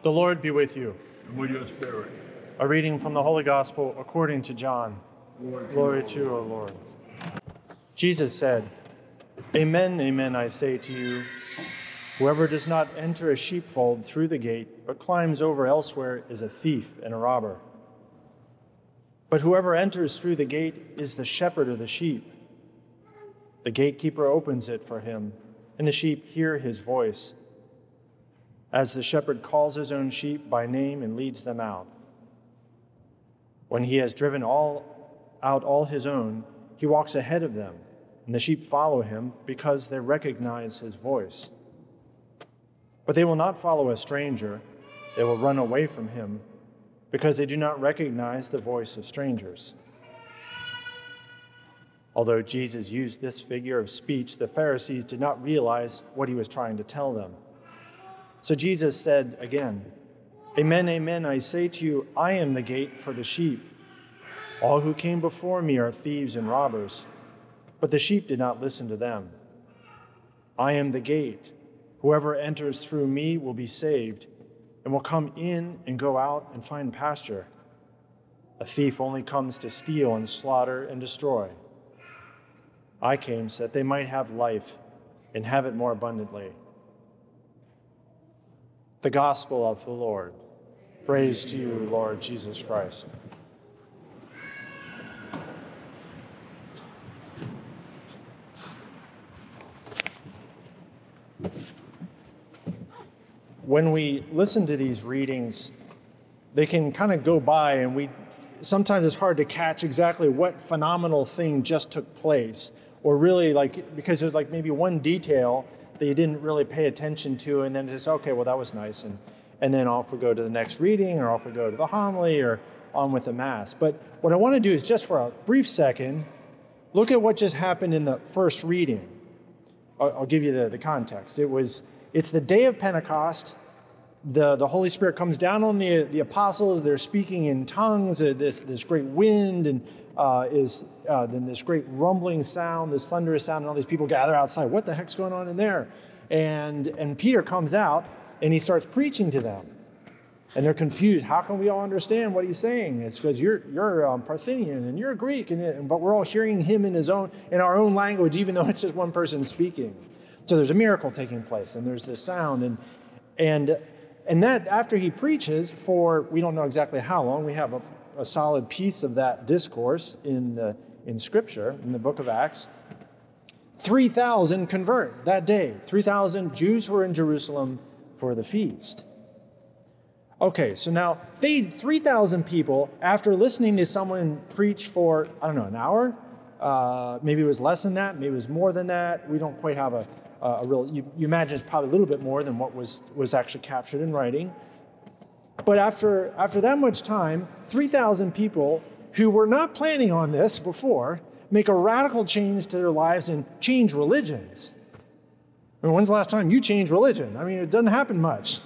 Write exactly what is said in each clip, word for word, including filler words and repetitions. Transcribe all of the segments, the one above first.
The Lord be with you. And with your spirit. A reading from the Holy Gospel according to John. Lord, Glory to you, O Lord. Jesus said, Amen, amen, I say to you, whoever does not enter a sheepfold through the gate, but climbs over elsewhere is a thief and a robber. But whoever enters through the gate is the shepherd of the sheep. The gatekeeper opens it for him, and the sheep hear his voice. As the shepherd calls his own sheep by name and leads them out. When he has driven all out all his own, he walks ahead of them, and the sheep follow him because they recognize his voice. But they will not follow a stranger. They will run away from him because they do not recognize the voice of strangers. Although Jesus used this figure of speech, the Pharisees did not realize what he was trying to tell them. So Jesus said again, Amen, amen, I say to you, I am the gate for the sheep. All who came before me are thieves and robbers, but the sheep did not listen to them. I am the gate. Whoever enters through me will be saved and will come in and go out and find pasture. A thief only comes to steal and slaughter and destroy. I came so that they might have life and have it more abundantly. The Gospel of the Lord. Praise to you, Lord Jesus Christ. When we listen to these readings, they can kind of go by, and we sometimes it's hard to catch exactly what phenomenal thing just took place, or really like because there's like maybe one detail that you didn't really pay attention to, and then just, okay, well, that was nice. And, and then off we go to the next reading, or off we go to the homily, or on with the Mass. But what I want to do is just for a brief second, look at what just happened in the first reading. I'll, I'll give you the, the context. It was, it's the day of Pentecost. The, the Holy Spirit comes down on the, the apostles. They're speaking in tongues. Uh, this, this great wind and uh, is uh, then this great rumbling sound, this thunderous sound, and all these people gather outside. What the heck's going on in there? And and Peter comes out and he starts preaching to them, and they're confused. How can we all understand what he's saying? It's because you're you're um, Parthian and you're Greek, and, and but we're all hearing him in his own in our own language, even though it's just one person speaking. So there's a miracle taking place, and there's this sound, and and. And that, after he preaches for, we don't know exactly how long, we have a, a solid piece of that discourse in the, in Scripture, in the book of Acts, three thousand convert that day. three thousand Jews were in Jerusalem for the feast. Okay, so now, they three thousand people, after listening to someone preach for, I don't know, an hour, uh, maybe it was less than that, maybe it was more than that, we don't quite have a Uh, a real, you, you imagine it's probably a little bit more than what was, was actually captured in writing. But after, after that much time, three thousand people who were not planning on this before make a radical change to their lives and change religions. I mean, when's the last time you changed religion? I mean, it doesn't happen much.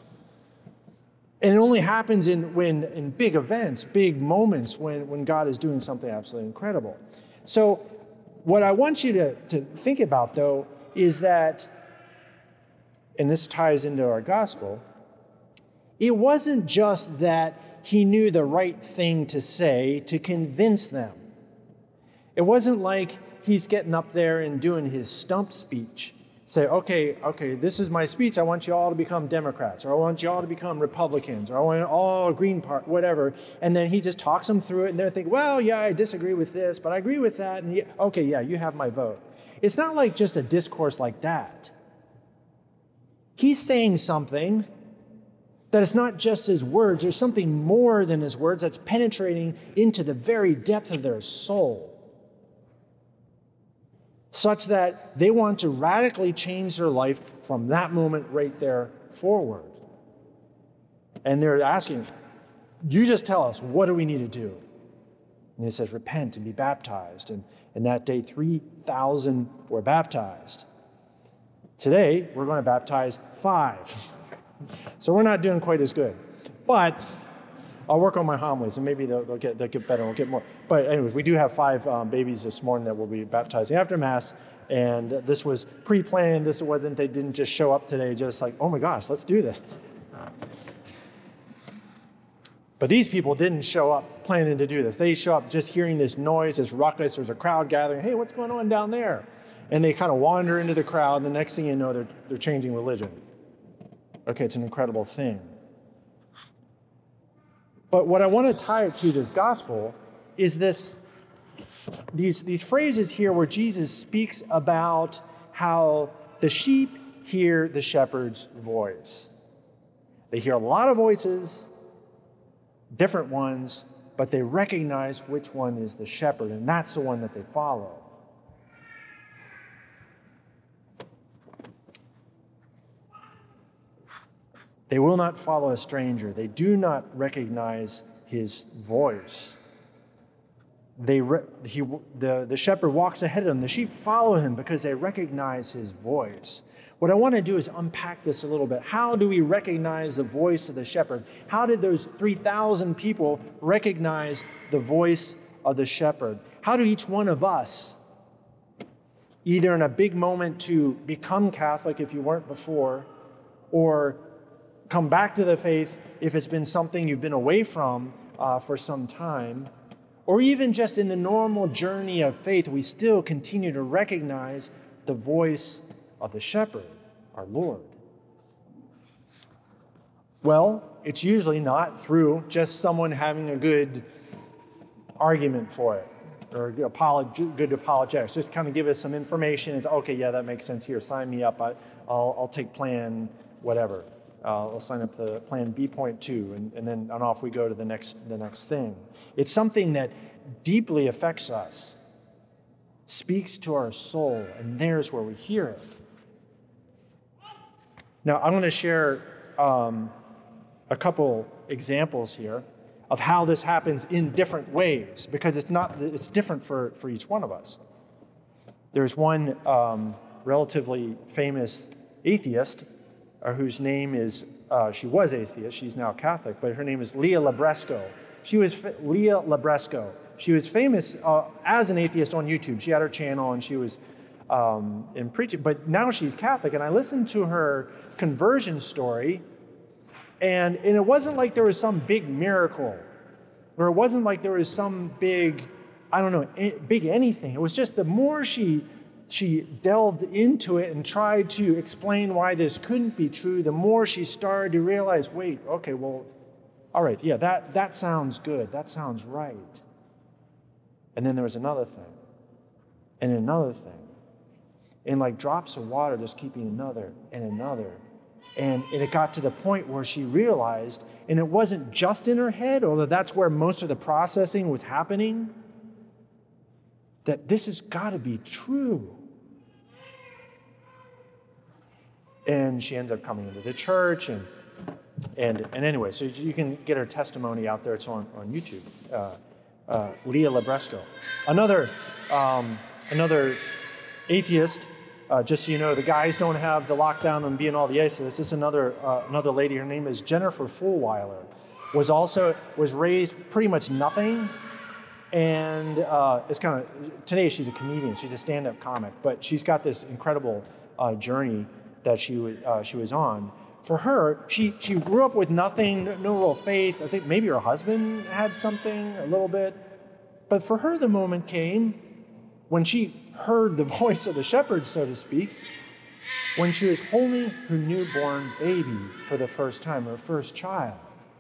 And it only happens in, when, in big events, big moments when, when God is doing something absolutely incredible. So what I want you to, to think about, though, is that, and this ties into our gospel, it wasn't just that he knew the right thing to say to convince them. It wasn't like he's getting up there and doing his stump speech. Say, okay, okay, this is my speech. I want you all to become Democrats, or I want you all to become Republicans, or I want you all Green Party, whatever. And then he just talks them through it, and they're thinking, well, yeah, I disagree with this, but I agree with that. And yeah, okay, yeah, you have my vote. It's not like just a discourse like that. He's saying something that is not just his words. There's something more than his words that's penetrating into the very depth of their soul, such that they want to radically change their life from that moment right there forward. And they're asking, you just tell us, what do we need to do? And he says, repent and be baptized. And, and that day, three thousand were baptized. Today, we're going to baptize five. So we're not doing quite as good. But I'll work on my homilies, and maybe they'll, they'll, get, they'll get better, we'll get more. But anyways, we do have five um, babies this morning that we'll be baptizing after Mass. And this was pre-planned. This wasn't, they didn't just show up today just like, oh my gosh, let's do this. But these people didn't show up planning to do this. They show up just hearing this noise, this ruckus, there's a crowd gathering. Hey, what's going on down there? And they kind of wander into the crowd, and the next thing you know, they're, they're changing religion. Okay, it's an incredible thing. But what I want to tie it to this gospel is this, these, these phrases here where Jesus speaks about how the sheep hear the shepherd's voice. They hear a lot of voices, different ones, but they recognize which one is the shepherd, and that's the one that they follow. They will not follow a stranger. They do not recognize his voice. They re- he, the, the shepherd walks ahead of them. The sheep follow him because they recognize his voice. What I want to do is unpack this a little bit. How do we recognize the voice of the shepherd? How did those three thousand people recognize the voice of the shepherd? How do each one of us, either in a big moment to become Catholic if you weren't before, or come back to the faith if it's been something you've been away from uh, for some time, or even just in the normal journey of faith, we still continue to recognize the voice of the shepherd, our Lord? Well, it's usually not through just someone having a good argument for it or apolog- good apologetics. Just kind of give us some information. It's okay, yeah, that makes sense here. Sign me up. I, I'll, I'll take plan whatever. Uh, I'll sign up to plan B point two, and, and then and off we go to the next the next thing. It's something that deeply affects us, speaks to our soul, and there's where we hear it. Now, I'm going to share um, a couple examples here of how this happens in different ways, because it's not it's different for, for each one of us. There's one um, relatively famous atheist, or whose name is, uh, she was atheist, she's now Catholic, but her name is Leah Libresco. She was, fa- Leah Libresco. She was famous uh, as an atheist on YouTube. She had her channel and she was um, in preaching, but now she's Catholic. And I listened to her conversion story, and, and it wasn't like there was some big miracle, or it wasn't like there was some big, I don't know, big anything. It was just the more she she delved into it and tried to explain why this couldn't be true, the more she started to realize, wait, okay, well, all right, yeah, that, that sounds good. That sounds right. And then there was another thing, and another thing. And like drops of water just keeping another and another. And, and it got to the point where she realized, and it wasn't just in her head, although that's where most of the processing was happening, that this has got to be true. And she ends up coming into the church, and and and anyway, so you can get her testimony out there. It's on, on YouTube. Uh, uh, Leah Libresco. Another um, another atheist. Uh, just so you know, the guys don't have the lockdown on being all the atheists. This is another uh, another lady. Her name is Jennifer Fulwiler. Was also was raised pretty much nothing. And uh, it's kind of, today she's a comedian, she's a stand-up comic, but she's got this incredible uh, journey that she, w- uh, she was on. For her, she, she grew up with nothing, no, no real faith. I think maybe her husband had something a little bit. But for her, the moment came when she heard the voice of the shepherd, so to speak, when she was holding her newborn baby for the first time, her first child.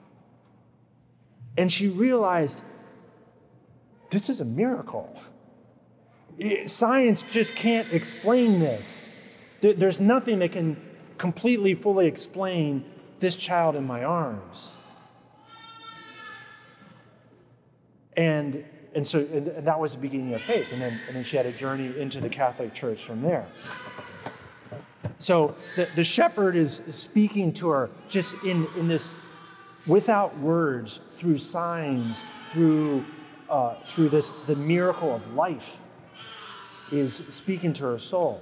And she realized, this is a miracle. Science just can't explain this. There's nothing that can completely, fully explain this child in my arms. And and so and that was the beginning of faith. And then, and then she had a journey into the Catholic Church from there. So the, the shepherd is speaking to her just in, in this, without words, through signs, through Uh, through this, the miracle of life, is speaking to her soul.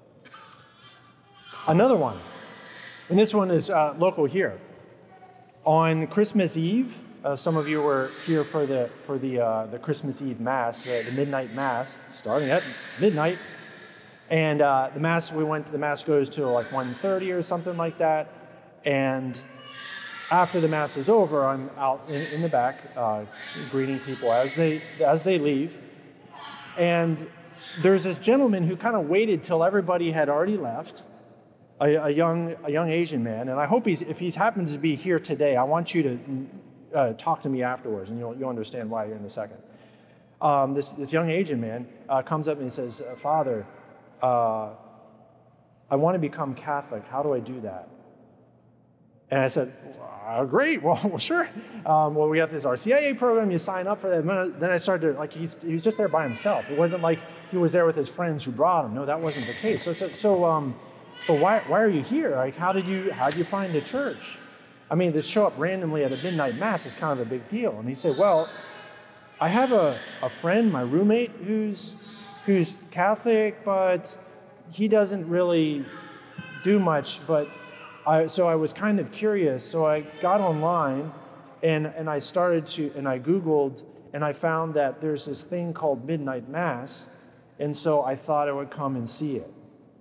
Another one, and this one is uh, local here. On Christmas Eve, uh, some of you were here for the for the uh, the Christmas Eve Mass, the, the midnight Mass, starting at midnight, and uh, the Mass we went to. The Mass goes to like one thirty or something like that, and after the Mass is over, I'm out in, in the back uh, greeting people as they as they leave. And there's this gentleman who kind of waited till everybody had already left, a, a young a young Asian man. And I hope he's if he's happens to be here today, I want you to uh, talk to me afterwards, and you'll you'll understand why here in a second. Um, this this young Asian man uh, comes up and he says, "Father, uh, I want to become Catholic. How do I do that?" And I said, oh, great, well, well sure. Um, well, we got this R C I A program, you sign up for that. Then I started to, like, he's, he was just there by himself. It wasn't like he was there with his friends who brought him. No, that wasn't the case. So, so, so um, but why, why are you here? Like, how did you, how did you find the church? I mean, to show up randomly at a midnight mass is kind of a big deal. And he said, well, I have a, a friend, my roommate, who's, who's Catholic, but he doesn't really do much, but I, so I was kind of curious, so I got online and, and I started to, and I Googled, and I found that there's this thing called Midnight Mass, and so I thought I would come and see it.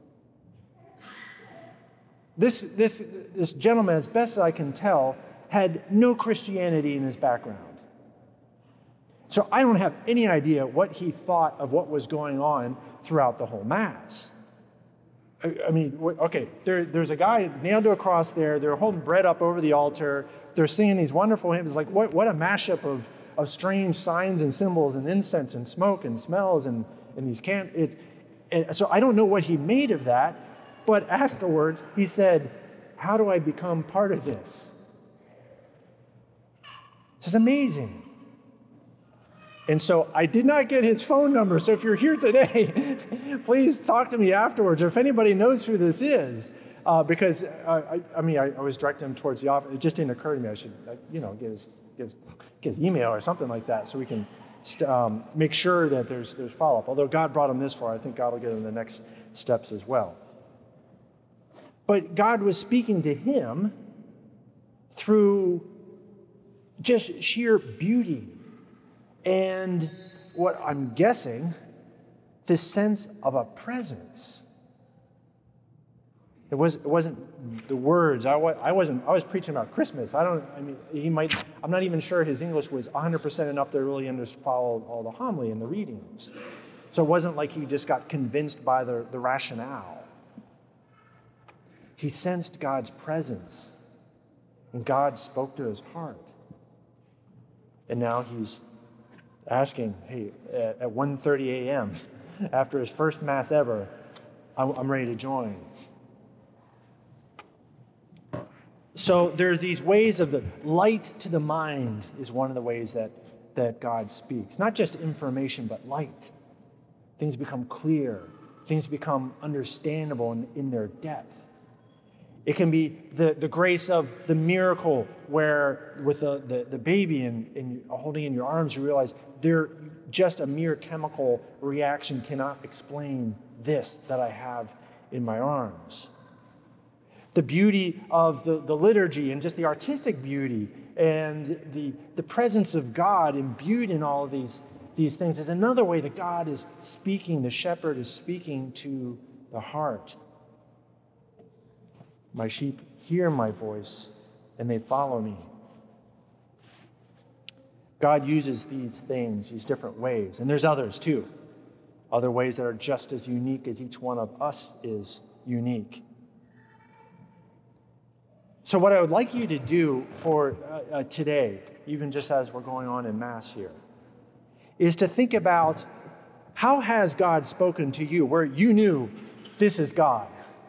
This, this, this gentleman, as best as I can tell, had no Christianity in his background. So I don't have any idea what he thought of what was going on throughout the whole Mass. I mean, okay, there, there's a guy nailed to a cross there. They're holding bread up over the altar. They're singing these wonderful hymns. Like, what, what a mashup of, of strange signs and symbols and incense and smoke and smells and, and these can it's and so I don't know what he made of that, but afterwards he said, how do I become part of this? This is amazing. And so I did not get his phone number. So if you're here today, please talk to me afterwards, or if anybody knows who this is, uh, because uh, I, I mean, I, I was directing him towards the office. It just didn't occur to me I should, uh, you know, get his, get his, get his email or something like that, so we can st- um, make sure that there's there's follow-up. Although God brought him this far, I think God will get him the next steps as well. But God was speaking to him through just sheer beauty. And what I'm guessing, this sense of a presence. It was it wasn't the words. I, wa- I wasn't. I was preaching about Christmas. I don't. I mean, he might. I'm not even sure his English was one hundred percent enough to really under, follow all the homily and the readings. So it wasn't like he just got convinced by the, the rationale. He sensed God's presence, and God spoke to his heart. And now he's asking, hey, at one thirty a.m., after his first Mass ever, I'm ready to join. So there's these ways of the light to the mind is one of the ways that, that God speaks. Not just information, but light. Things become clear. Things become understandable in, in their depth. It can be the, the grace of the miracle where with the, the, the baby and, and holding in your arms, you realize they're just a mere chemical reaction cannot explain this that I have in my arms. The beauty of the, the liturgy and just the artistic beauty and the, the presence of God imbued in all of these, these things is another way that God is speaking, the shepherd is speaking to the heart. My sheep hear my voice and they follow me. God uses these things, these different ways, and there's others too. Other ways that are just as unique as each one of us is unique. So what I would like you to do for uh, uh, today, even just as we're going on in Mass here, is to think about how has God spoken to you where you knew this is God.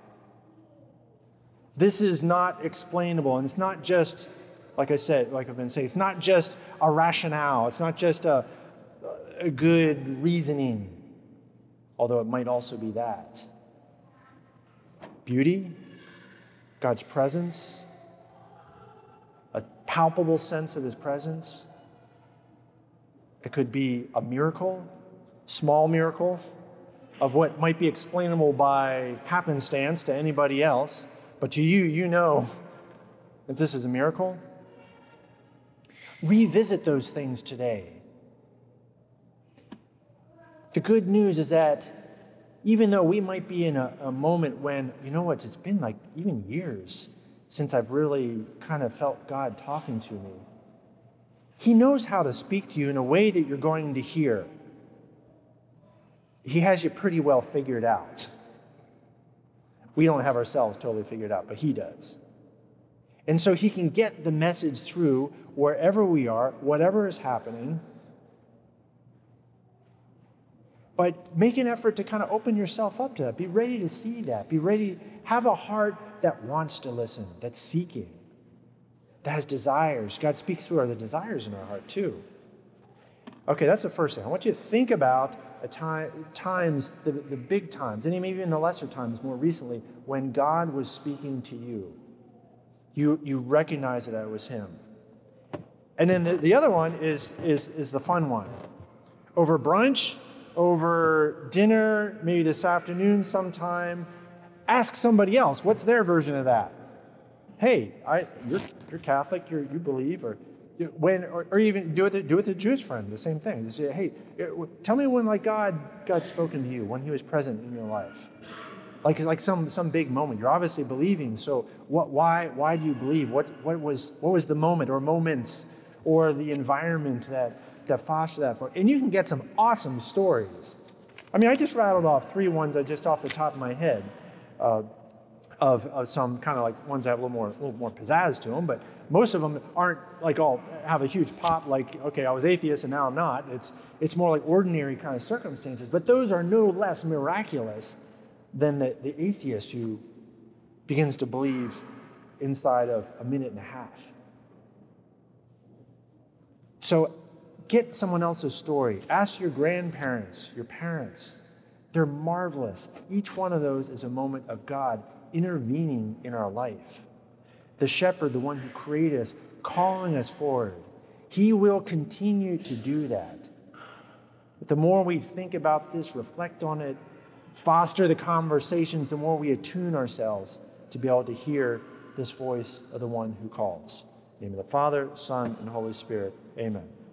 This is not explainable, and it's not just, like I said, like I've been saying, it's not just a rationale. It's not just a, a good reasoning, although it might also be that. Beauty, God's presence, a palpable sense of his presence. It could be a miracle, small miracle, of what might be explainable by happenstance to anybody else. But to you, you know that this is a miracle. Revisit those things today. The good news is that even though we might be in a, a moment when, you know what, it's been like even years since I've really kind of felt God talking to me. He knows how to speak to you in a way that you're going to hear. He has you pretty well figured out. We don't have ourselves totally figured out, but he does. And so he can get the message through wherever we are, whatever is happening. But make an effort to kind of open yourself up to that. Be ready to see that. Be ready, have a heart that wants to listen, that's seeking, that has desires. God speaks through our the desires in our heart too. Okay, that's the first thing. I want you to think about a time, times, the, the big times, and maybe even the lesser times more recently, when God was speaking to you. You, you recognize that it was him. And then the, the other one is, is, is the fun one. Over brunch, over dinner, maybe this afternoon sometime, ask somebody else, what's their version of that? Hey, I, you're, you're Catholic, you're, you believe, or when, or, or even do it, do it with a Jewish friend, the same thing. Say, hey, tell me when like God, God's spoken to you, when he was present in your life. Like, like some, some big moment. You're obviously believing, so what, why, why do you believe? What, what, was, what was the moment or moments or the environment that, that fostered that for? And you can get some awesome stories. I mean, I just rattled off three ones that just off the top of my head. Uh, Of, of some kind of like ones that have a little more, a little more pizzazz to them, but most of them aren't like all have a huge pop. Like, okay, I was atheist and now I'm not. It's it's more like ordinary kind of circumstances. But those are no less miraculous than the, the atheist who begins to believe inside of a minute and a half. So, get someone else's story. Ask your grandparents, your parents. They're marvelous. Each one of those is a moment of God intervening in our life. The shepherd, the one who created us, calling us forward. He will continue to do that. But the more we think about this, reflect on it, foster the conversations, the more we attune ourselves to be able to hear this voice of the one who calls. In the name of the Father, Son, and Holy Spirit. Amen.